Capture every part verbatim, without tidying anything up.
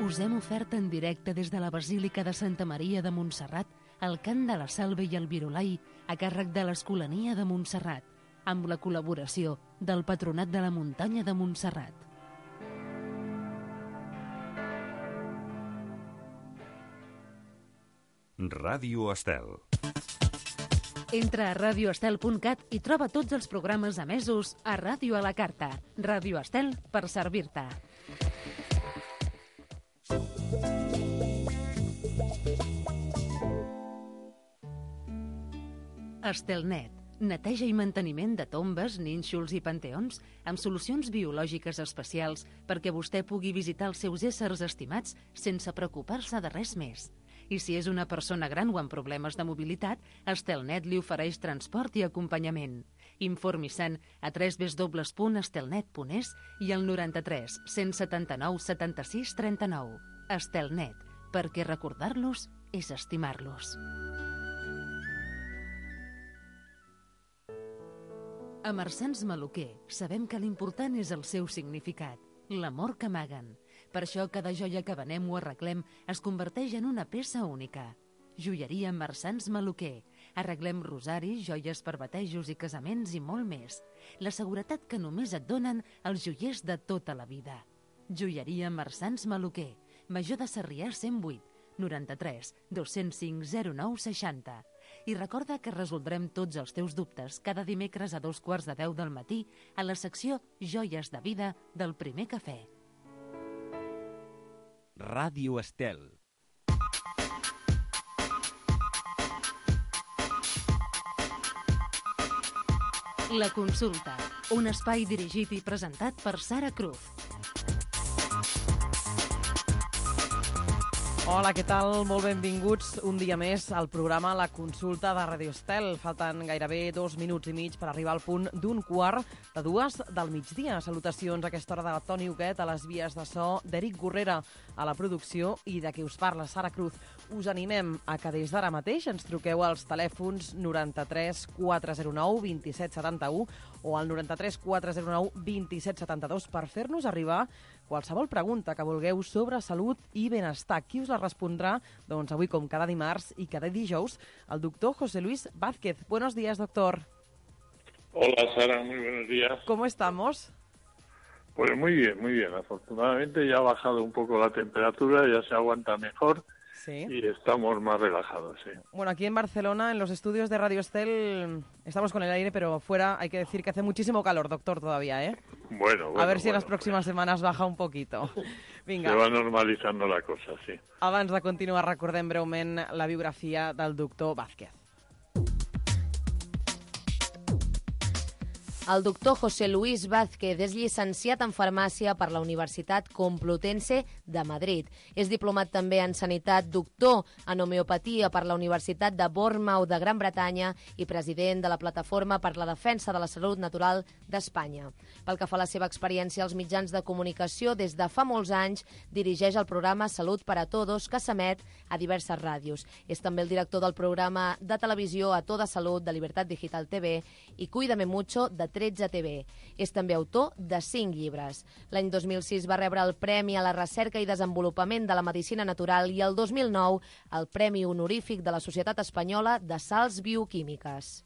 Us hem ofert en directe des de la Basílica de Santa Maria de Montserrat el cant de la Salve i el Virolai a càrrec de l'Escolania de Montserrat, amb la col·laboració del Patronat de la Muntanya de Montserrat. Ràdio Estel. Entra a radio estel punt cat i troba tots els programes emesos a Ràdio a la Carta. Ràdio Estel per servir-te. Estelnet. Neteja i manteniment de tombes, nínxols i panteons amb solucions biològiques especials perquè vostè pugui visitar els seus éssers estimats sense preocupar-se de res més. I si és una persona gran o amb problemes de mobilitat, Estelnet li ofereix transport i acompanyament. Informi-se'n a w w w punt estelnet punt es i al noranta-tres cent setanta-nou setanta-sis trenta-nou. Estelnet, perquè recordar-los és estimar-los. A Marsans Maluquer sabem que l'important és el seu significat, l'amor que amaguen. Per això cada joia que venem o arreglem es converteix en una peça única. Joieria Marsans Maluquer. Arreglem rosaris, joies per batejos i casaments i molt més. La seguretat que només et donen els joiers de tota la vida. Joieria Marsans Maluquer. Major de Sarrià cent vuit, noranta-tres dos-cents cinc zero nou seixanta. I recorda que resoldrem tots els teus dubtes cada dimecres a dos quarts de deu del matí a la secció Joies de Vida del Primer Cafè. Ràdio Estel. La consulta, un espai dirigit i presentat per Sara Cruz. Hola, què tal? Molt benvinguts un dia més al programa La Consulta de Ràdio Estel. Falten gairebé dos minuts i mig per arribar al punt d'un quart de dues del migdia. Salutacions a aquesta hora de Toni Huguet, a les vies de so, d'Eric Gorrera a la producció i de qui us parla, Sara Cruz. Us animem a que des d'ara mateix ens truqueu als telèfons noranta-tres quatre zero nou vint set setanta-u o al noranta-tres quatre zero nou vint set setanta-dos per fer-nos arribar qualsevol pregunta que vulgueu sobre salut i benestar. Qui us la respondrà? Doncs avui, com cada dimarts i cada dijous, el doctor José Luis Vázquez. Buenos días, doctor. Hola, Sara, muy buenos días. ¿Cómo estamos? Pues muy bien, muy bien. Afortunadamente ya ha bajado un poco la temperatura, ya se aguanta mejor. Sí. Y estamos más relajados, sí. Bueno, aquí en Barcelona, en los estudios de Radio Estel, estamos con el aire, pero fuera hay que decir que hace muchísimo calor, doctor, todavía, ¿eh? Bueno, bueno. A ver si bueno, en las próximas bueno. semanas baja un poquito. Vinga. Se va normalitzando la cosa, sí. Abans de continuar, recordem breument la biografia del doctor Vázquez. El doctor José Luis Vázquez és llicenciat en farmàcia per la Universitat Complutense de Madrid. És diplomat també en sanitat, doctor en homeopatia per la Universitat de Bournemouth de Gran Bretanya i president de la Plataforma per la Defensa de la Salut Natural d'Espanya. Pel que fa a la seva experiència als mitjans de comunicació, des de fa molts anys dirigeix el programa Salut para Todos, que s'emet a diverses ràdios. És també el director del programa de televisió A Toda Salut de Libertad Digital T V i Cuídame Mucho de tretze T V. És també autor de cinc llibres. L'any dos mil sis va rebre el Premi a la Recerca i Desenvolupament de la Medicina Natural i el dos mil nou el Premi Honorífic de la Societat Espanyola de Sals Bioquímiques.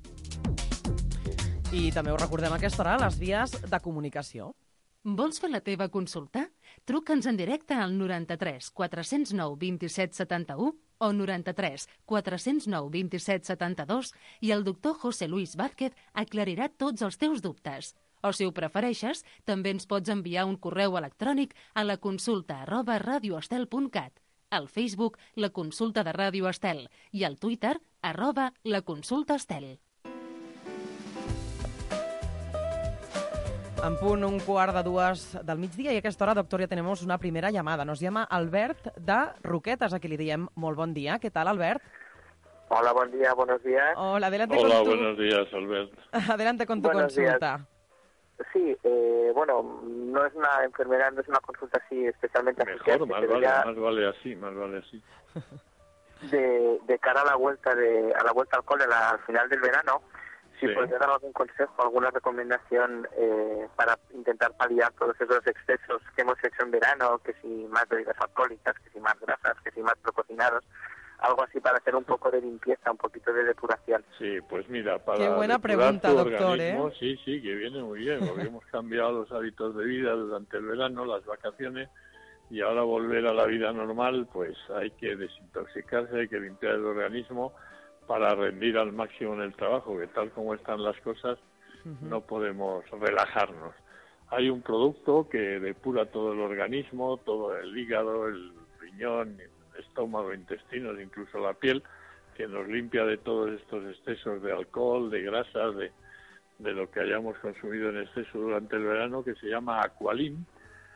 I també us recordem a aquesta hora les vies de comunicació. Vols fer la teva consulta? Truca'ns en directe al noranta-tres quatre zero nou vint set setanta-u o noranta-tres quatre zero nou vint set setanta-dos i el doctor José Luis Vázquez aclarirà tots els teus dubtes. O, si ho prefereixes, també ens pots enviar un correu electrònic a la consulta arroba radioestel punt cat, al Facebook La Consulta de Ràdio Estel i al Twitter arroba La Consulta Estel. En punt un quart de dues del migdia i a aquesta hora, doctor, ya tenemos una primera llamada. Nos llama Albert de Roquetas, a qui li diem molt bon dia. ¿Qué tal, Albert? Hola, buen día, buenos días. Hola, adelante Hola, con tu... buenos días, Albert. Adelante con tu Buenos consulta. días. Sí, eh, bueno, no es una enfermedad, no es una consulta así especialmente Mejor, asociada, más pero vale, ya más vale así, más vale así. de, de cara a la vuelta de a la vuelta al cole a la- al final del verano, si sí. puedes dar algún consejo, alguna recomendación eh, para intentar paliar todos esos excesos que hemos hecho en verano, que si más bebidas alcohólicas, que si más grasas, que si más precocinados, algo así para hacer un poco de limpieza, un poquito de depuración. Sí, pues mira, para Qué buena pregunta, doctor, ¿eh? Sí, sí, que viene muy bien, porque hemos cambiado los hábitos de vida durante el verano, las vacaciones, y ahora volver a la vida normal, pues hay que desintoxicarse, hay que limpiar el organismo para rendir al máximo en el trabajo, que tal como están las cosas, uh-huh. no podemos relajarnos. Hay un producto que depura todo el organismo, todo el hígado, el riñón, el estómago, intestinos, incluso la piel, que nos limpia de todos estos excesos de alcohol, de grasas, de, de lo que hayamos consumido en exceso durante el verano, que se llama Aqualin.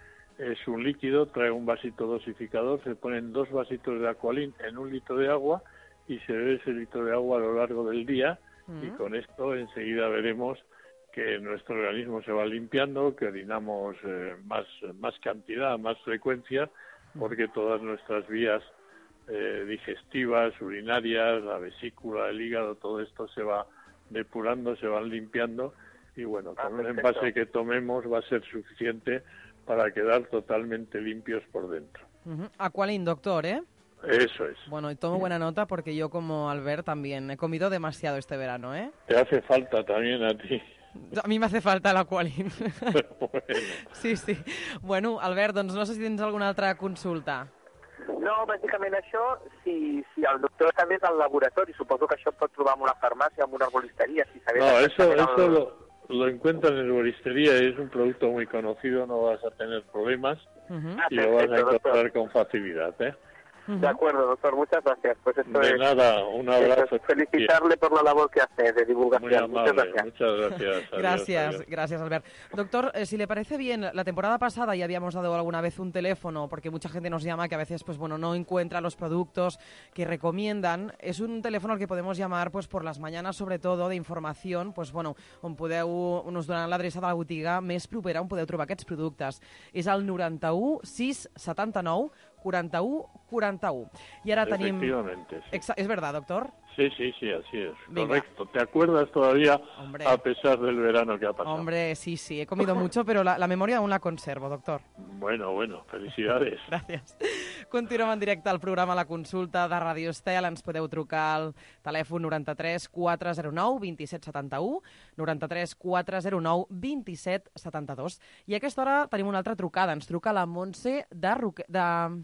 Es un líquido, trae un vasito dosificador, se ponen dos vasitos de Aqualin en un litro de agua y se bebe ese litro de agua a lo largo del día, uh-huh. y con esto enseguida veremos que nuestro organismo se va limpiando, que orinamos eh, más, más cantidad, más frecuencia, porque todas nuestras vías eh, digestivas, urinarias, la vesícula, el hígado, todo esto se va depurando, se van limpiando, y bueno, con ah, un envase que tomemos va a ser suficiente para quedar totalmente limpios por dentro. Uh-huh. Aqualin, doctor, ¿eh? Eso es. Bueno, y tomo buena nota porque yo, como Albert, también he comido demasiado este verano, ¿eh? Te hace falta también a ti. A mi m'hace falta l'Aqualin. Bueno. Sí, sí. Bueno, Albert, doncs no sé si tens alguna altra consulta. No, bàsicament això, si, si el doctor està més al laboratori, suposo que això pot trobar en una farmàcia, en una herbolistería. Si no, eso, el... eso lo, lo encuentran en herbolistería, es un producto muy conocido, no vas a tener problemas, uh-huh. y ah, lo vas a encontrar doctor. con facilidad, ¿eh? De acuerdo, doctor, muchas gracias. Pues esto de es, nada, un abrazo. Es felicitarle por la labor que hace de divulgación. Muy amable, muchas gracias. Muchas gracias. Adiós, gracias, adiós. gracias, Albert. Doctor, eh, si le parece bien, la temporada pasada ya habíamos dado alguna vez un teléfono, porque mucha gente nos llama que a veces pues bueno no encuentra los productos que recomiendan. Es un teléfono al que podemos llamar pues por las mañanas, sobre todo, de información, pues bueno, on podeu, nos donaran l'adreça de la botiga més propera on podeu trobar aquests productes. És el noranta-u sis setanta-nou quaranta-u quaranta-u. Y ahora tenim... Efectivamente, sí. Exa... ¿Es verdad, doctor? Sí, sí, sí, así es. Venga. Correcto. ¿Te acuerdas todavía, Hombre. a pesar del verano que ha pasado? Hombre, sí, sí. He comido mucho, pero la, la memoria aún la conservo, doctor. Bueno, bueno, felicidades. Gràcies. Continuem en directe al programa La Consulta de Radio Estel. Ens podeu trucar al telèfon noranta-tres quatre zero nou vint set setanta-u, noranta-tres quatre zero nou vint set setanta-dos. I a aquesta hora tenim una altra trucada. Ens truca la Montse de... Roque... de...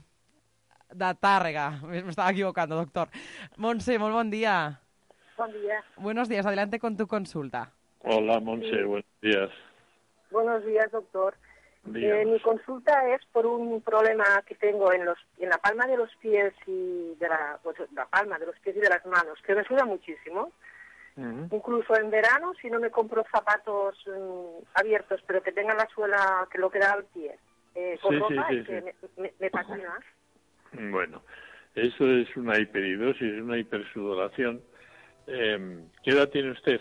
de Tàrrega. M'estava equivocando, doctor. Montse, molt bon dia. Buen día. Buenos días, adelante con tu consulta. Hola, Montse, sí. Buenos días. Buenos días, doctor. Eh, mi consulta es por un problema que tengo en los en la palma de los pies y de la, pues, la palma de los pies y de las manos, que me suda muchísimo. Uh-huh. Incluso en verano, si no me compro zapatos um, abiertos, pero que tengan la suela que lo que da al pie, eh, con sí, ropa, sí, sí, es que sí. me, me, me patina. Bueno, eso es una hiperidosis, una hipersudoración. Eh, ¿Qué edad tiene usted?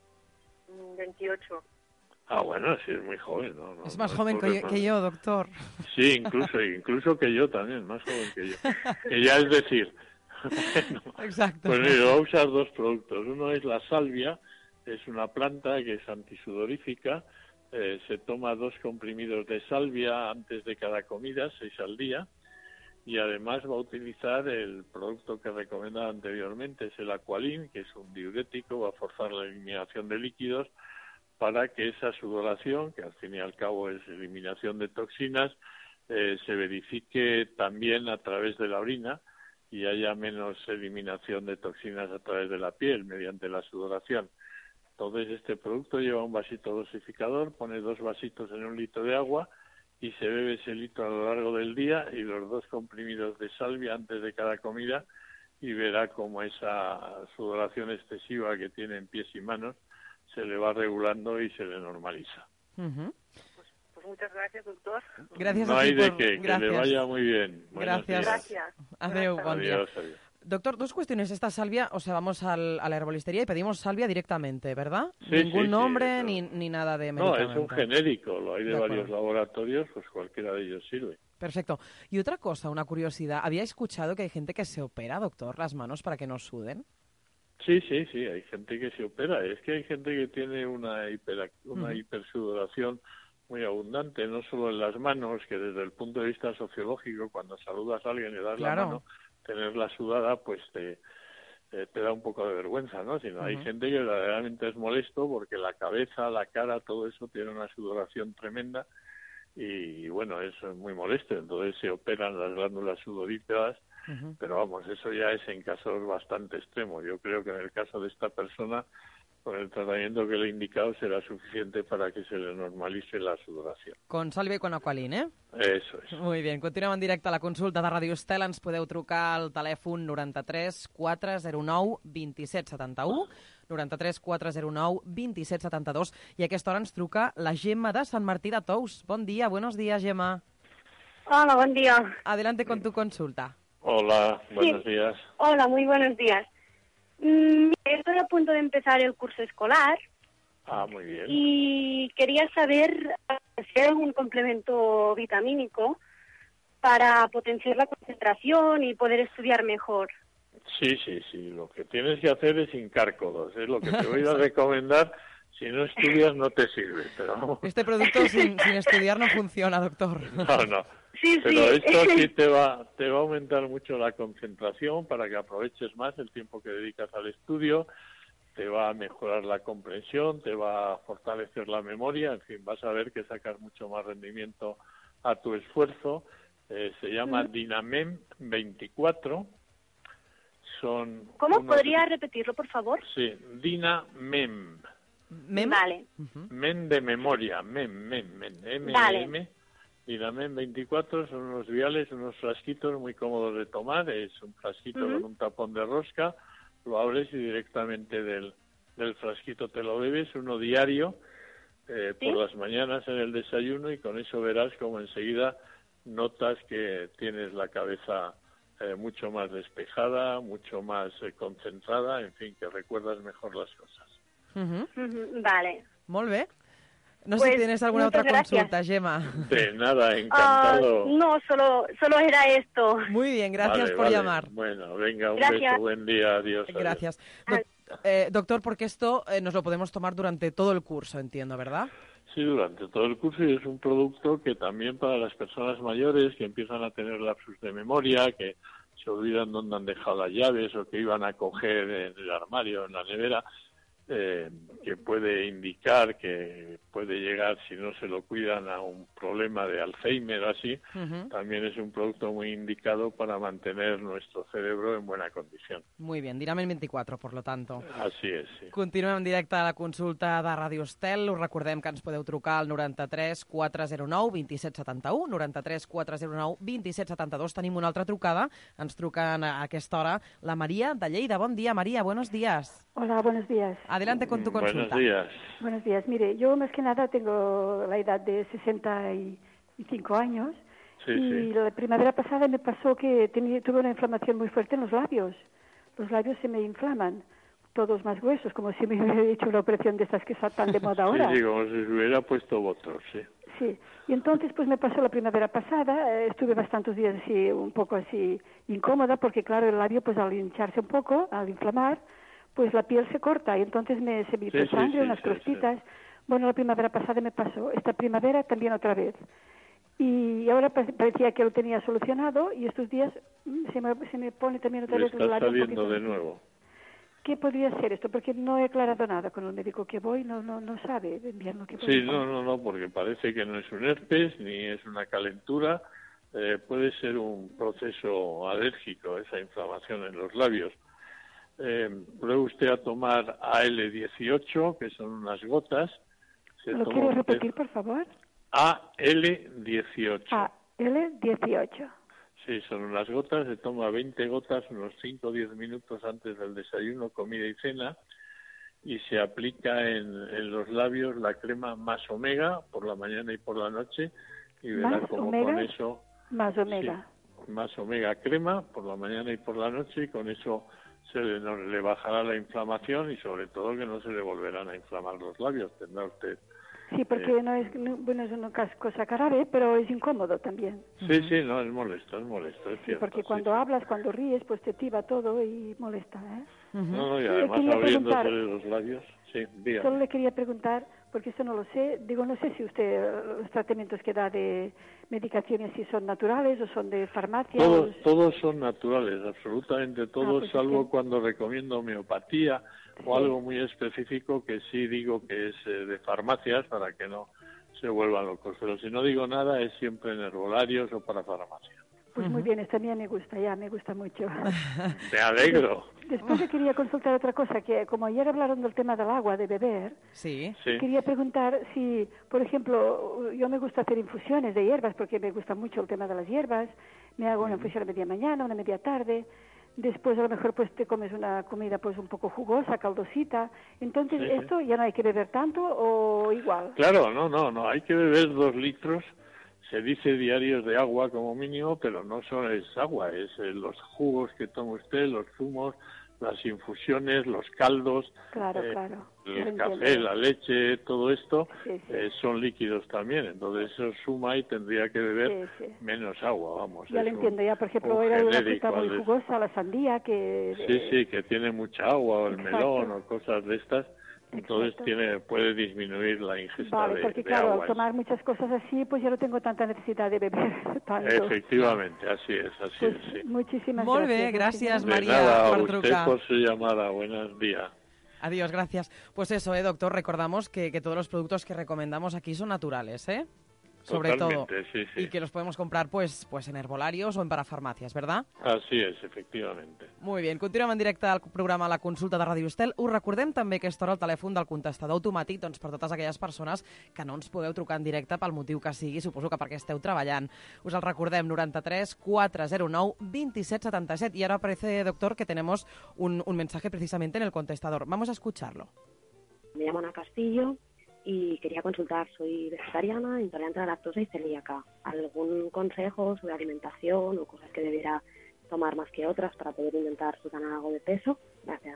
veintiocho. Ah, bueno, sí, es muy joven, ¿no? no es más no joven que yo, que yo, doctor. Sí, incluso, incluso que yo también, más joven que yo. Que ya es decir... Bueno, exacto. Pues mira, voy a usar dos productos. Uno es la salvia, es una planta que es antisudorífica. Eh, se toma dos comprimidos de salvia antes de cada comida, seis al día. Y además va a utilizar el producto que recomendaba anteriormente, es el Aqualin, que es un diurético, va a forzar la eliminación de líquidos para que esa sudoración, que al fin y al cabo es eliminación de toxinas, eh, se verifique también a través de la orina y haya menos eliminación de toxinas a través de la piel mediante la sudoración. Entonces este producto lleva un vasito dosificador, pone dos vasitos en un litro de agua y se bebe ese litro a lo largo del día y los dos comprimidos de salvia antes de cada comida y verá cómo esa sudoración excesiva que tiene en pies y manos se le va regulando y se le normaliza. Uh-huh. Pues, pues muchas gracias, doctor. Gracias no a ti hay de por... qué, gracias. que le vaya muy bien. Gracias. Gracias. Adeu, buen día. Adiós, adiós. Doctor, dos cuestiones. Esta salvia, o sea, vamos al, a la herbolistería y pedimos salvia directamente, ¿verdad? Sí, Ningún sí, nombre sí, ni, ni nada de No, medicamento. es un genérico, lo hay de, de varios laboratorios, pues cualquiera de ellos sirve. Perfecto. Y otra cosa, una curiosidad. ¿Había escuchado que hay gente que se opera, doctor, las manos para que no suden? Sí, sí, sí, hay gente que se opera. Es que hay gente que tiene una, hiper, una uh-huh. hipersudoración muy abundante, no solo en las manos, que desde el punto de vista sociológico, cuando saludas a alguien y le das claro. la mano, tenerla sudada, pues te, eh, te da un poco de vergüenza, ¿no? Sino uh-huh. hay gente que verdaderamente es molesto porque la cabeza, la cara, todo eso tiene una sudoración tremenda y, bueno, es muy molesto. Entonces se operan las glándulas sudoríparas, uh-huh. pero vamos, eso ya es en casos bastante extremos. Yo creo que en el caso de esta persona, con el tratamiento que le he indicado será suficiente para que se le normalitze la sudoració. Con Salve i con Aqualin, eh? Eso és. Muy bien, continuem en directe a la consulta de Radio Estel. Ens podeu trucar al telèfon noranta-tres quatre zero nou vint-i-set setanta-u, noranta-tres quatre zero nou vint-i-set setanta-dos, i a aquesta hora ens truca la Gemma de Sant Martí de Tous. Bon dia, buenos días, Gemma. Hola, buen día. Adelante con tu consulta. Hola, buenos sí. días. Hola, muy buenos días. Mm, estoy a punto de empezar el curso escolar. Ah, muy bien. Y quería saber si hay algún complemento vitamínico para potenciar la concentración y poder estudiar mejor. Sí, sí, sí. Lo que tienes que hacer es hincar codos. Es lo que te voy a recomendar. Si no estudias, no te sirve. Pero... Este producto sin, sin estudiar no funciona, doctor. No, no. Sí, Pero sí. esto sí te va, te va a aumentar mucho la concentración para que aproveches más el tiempo que dedicas al estudio, te va a mejorar la comprensión, te va a fortalecer la memoria, en fin, vas a ver que sacas mucho más rendimiento a tu esfuerzo. Eh, se llama Dinamem veinticuatro. Son ¿Cómo? unos... ¿Podría repetirlo, por favor? Sí, Dinamem. ¿Mem? Vale. Uh-huh. Mem de memoria, mem, mem, mem, M, vale. M. Dinamem veinticuatro son unos viales, unos frasquitos muy cómodos de tomar. Es un frasquito uh-huh. con un tapón de rosca, lo abres y directamente del, del frasquito te lo bebes, uno diario, eh, ¿Sí? por las mañanas en el desayuno, y con eso verás como enseguida notas que tienes la cabeza eh, mucho más despejada, mucho más eh, concentrada, en fin, que recuerdas mejor las cosas. Uh-huh. Uh-huh. Vale. Molt bé. No pues, sé si tienes alguna otra gracias. consulta, Gemma. De nada, encantado. Uh, no, solo solo era esto. Muy bien, gracias vale, por vale. llamar. Bueno, venga, un gracias. beso, buen día, adiós. Gracias. adiós. Doc- eh, doctor, porque esto eh, nos lo podemos tomar durante todo el curso, entiendo, ¿verdad? Sí, durante todo el curso, y es un producto que también para las personas mayores que empiezan a tener lapsus de memoria, que se olvidan dónde han dejado las llaves o que iban a coger en el armario, en la nevera, Eh, que puede indicar que puede llegar, si no se lo cuidan, a un problema de Alzheimer o así. Uh-huh. También es un producto muy indicado para mantener nuestro cerebro en buena condición. Muy bien, Dinamem veinticuatro, por lo tanto. Así és, sí. Continuem en directe a la consulta de Radio Estel. Us recordem que ens podeu trucar al noranta-tres quatre zero nou vint-i-set setanta-u, noranta-tres quatre zero nou vint-i-set setanta-dos. Tenim una altra trucada. Ens truquen a aquesta hora la Maria de Lleida. Bon dia, Maria, buenos días. Hola, buenos días. Adelante con tu consulta. Buenos días. Buenos días. Mire, yo más que nada tengo la edad de sesenta y cinco años. Sí, y sí. la primavera pasada me pasó que tenía, tuve una inflamación muy fuerte en los labios. Los labios se me inflaman, todos más gruesos, como si me hubiera hecho una operación de estas que están tan de moda ahora. Sí, sí, como si se hubiera puesto botox, sí. Sí, y entonces pues me pasó la primavera pasada, eh, estuve bastantes días así, un poco así incómoda, porque claro, el labio pues al hincharse un poco, al inflamar, pues la piel se corta y entonces me se me hizo sí, sangre, sí, unas sí, crostitas. sí. Bueno, la primavera pasada me pasó, esta primavera también otra vez. Y ahora parecía que lo tenía solucionado y estos días se me, se me pone también otra Le vez el está labio un saliendo poquito. de nuevo. ¿Qué podría ser esto? Porque no he aclarado nada con el médico que voy, no no no sabe bien lo que puede Sí, ser. no, no, no, porque parece que no es un herpes ni es una calentura. Eh, puede ser un proceso alérgico, esa inflamación en los labios. Eh, pruebe usted a tomar A L dieciocho, que son unas gotas. Se ¿Lo toma quiere usted repetir, por favor? A L dieciocho. A L dieciocho. Sí, son unas gotas, se toma veinte gotas unos cinco o diez minutos antes del desayuno, comida y cena, y se aplica en, en los labios la crema más omega por la mañana y por la noche, y verá ¿Más como omega? con eso... Más omega. Sí, más omega crema por la mañana y por la noche, y con eso se le, no, le bajará la inflamación y sobre todo que no se le volverán a inflamar los labios. Tendrá usted Sí, porque eh, no es no, bueno, es una cosa grave, pero es incómodo también. Sí, uh-huh. sí, no, es molesto, es molesto, es cierto. Sí, porque cuando sí, hablas, sí. cuando ríes, pues te tiba todo y molesta, ¿eh? Uh-huh. No, no, y además abriéndose los labios, sí, dígame. Solo le quería preguntar, porque esto no lo sé, digo, no sé si usted, los tratamientos que da de medicaciones, si son naturales o son de farmacia. Todos, o... todos son naturales, absolutamente todos, ah, pues salvo es que... cuando recomiendo homeopatía sí. o algo muy específico que sí digo que es eh, de farmacias para que no se vuelvan locos. Pero si no digo nada es siempre en herbolarios o para farmacia. Pues uh-huh. muy bien, esta mía me gusta, ya me gusta mucho. Te alegro. Después le quería consultar otra cosa, que como ayer hablaron del tema del agua, de beber, sí. Sí. quería preguntar si, por ejemplo, yo me gusta hacer infusiones de hierbas, porque me gusta mucho el tema de las hierbas, me hago una infusión a media mañana, una media tarde, después a lo mejor pues te comes una comida pues un poco jugosa, caldosita, entonces sí, ¿esto sí. ya no hay que beber tanto o igual? Claro, no, no, no, hay que beber dos litros. Se dice diarios de agua como mínimo, pero no solo es agua, es eh, los jugos que toma usted, los zumos, las infusiones, los caldos, claro, eh, claro. el café, la leche, todo esto sí, sí. Eh, son líquidos también. Entonces eso suma y tendría que beber sí, sí. menos agua, vamos. Ya lo entiendo, ya por ejemplo era una fruta muy jugosa, la sandía, que... Sí, sí, que tiene mucha agua, o el Exacto. melón, o cosas de estas. Entonces Exacto. tiene puede disminuir la ingesta vale, de, porque de claro, agua. al tomar muchas cosas así, pues ya no tengo tanta necesidad de beber tanto. Efectivamente, así es, así pues, es, sí. Muchísimas Molt gracias. bé, gràcies, María, de nada, por a usted trucar. por su llamada. Buenos días. Adiós, gracias. Pues eso, eh, doctor, recordamos que, que todos los productos que recomendamos aquí son naturales, ¿eh? Sobre todo. Sí, sí. Y que los podemos comprar pues, pues en herbolarios o en parafarmàcies, ¿verdad? Así es, efectivamente. Muy bien, continuem en directe al programa La Consulta de Ràdio Estel. Us recordem també que aquesta hora el telèfon del contestador automàtic doncs, per totes aquelles persones que no ens podeu trucar en directe pel motiu que sigui, suposo que perquè esteu treballant. Us el recordem, noranta-tres quatre zero nou dos set set set. Y ahora parece, doctor, que tenemos un, un mensaje precisamente en el contestador. Vamos a escucharlo. Me llamo Ana Castillo y quería consultar, soy vegetariana, intolerante a la lactosa y celíaca. ¿Algún consejo sobre alimentación o cosas que debiera tomar más que otras para poder intentar ganar algo de peso? Gracias.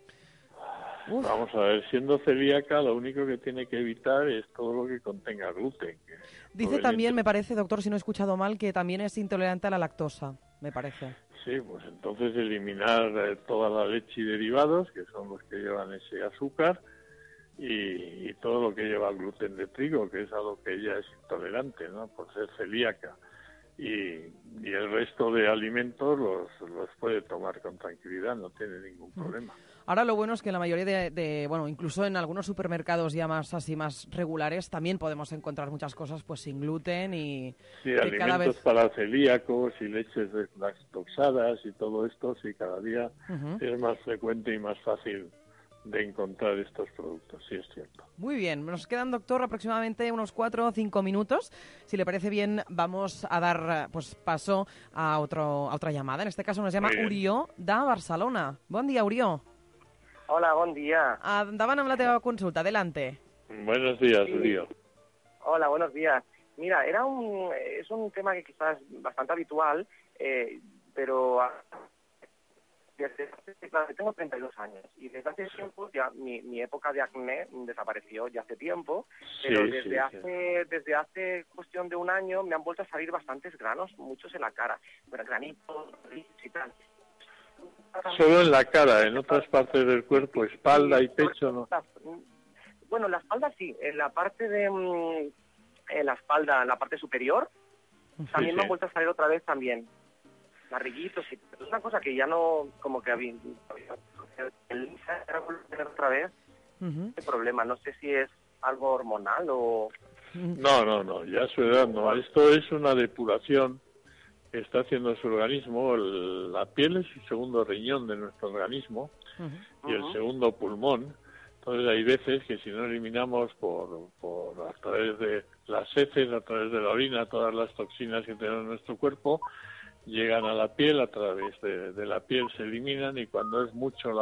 Uf. Vamos a ver, siendo celíaca, lo único que tiene que evitar es todo lo que contenga gluten. Que Dice también, me parece, doctor, si no he escuchado mal, que también es intolerante a la lactosa, me parece. Sí, pues entonces eliminar eh, toda la leche y derivados, que son los que llevan ese azúcar, Y, y todo lo que lleva gluten de trigo, que es a lo que ella es intolerante, ¿no? Por ser celíaca. Y, y el resto de alimentos los, los puede tomar con tranquilidad, no tiene ningún problema. Ahora lo bueno es que en la mayoría de, de, bueno, incluso en algunos supermercados ya más así más regulares, también podemos encontrar muchas cosas pues sin gluten y... Sí, alimentos cada vez... para celíacos y leches deslactosadas y todo esto, sí, cada día uh-huh. es más frecuente y más fácil de encontrar estos productos, sí es cierto. Muy bien, nos quedan, doctor, aproximadamente unos cuatro o cinco minutos. Si le parece bien, vamos a dar pues paso a, otro, a otra llamada. En este caso nos llama Urió de Barcelona. Bon dia, Urió. Hola, bon dia. Endavant amb la teva consulta, adelante. Buenos días, sí. Urió. Hola, buenos días. Mira, era un, es un tema que quizás es bastante habitual, eh, pero... Desde, tengo treinta y dos años y desde hace tiempo ya mi, mi época de acné desapareció ya hace tiempo, pero sí, desde sí, hace sí. desde hace cuestión de un año me han vuelto a salir bastantes granos, muchos en la cara, bueno, granitos y tal. Solo en la cara, en otras partes del cuerpo, espalda sí, y pecho, ¿no? Bueno, la espalda sí, en la parte de en la espalda, en la parte superior, también sí, me sí. han vuelto a salir otra vez también. Barriguitos y es una cosa que ya no, como que había tener otra vez uh-huh. este problema, no sé si es algo hormonal o... No, no, no, ya a su edad no, esto es una depuración que está haciendo su organismo, el, la piel es el segundo riñón de nuestro organismo uh-huh. y el uh-huh. segundo pulmón, entonces hay veces que si no eliminamos por, por a través de las heces, a través de la orina, todas las toxinas que tenemos en nuestro cuerpo, llegan a la piel, a través de, de la piel se eliminan y cuando es mucho la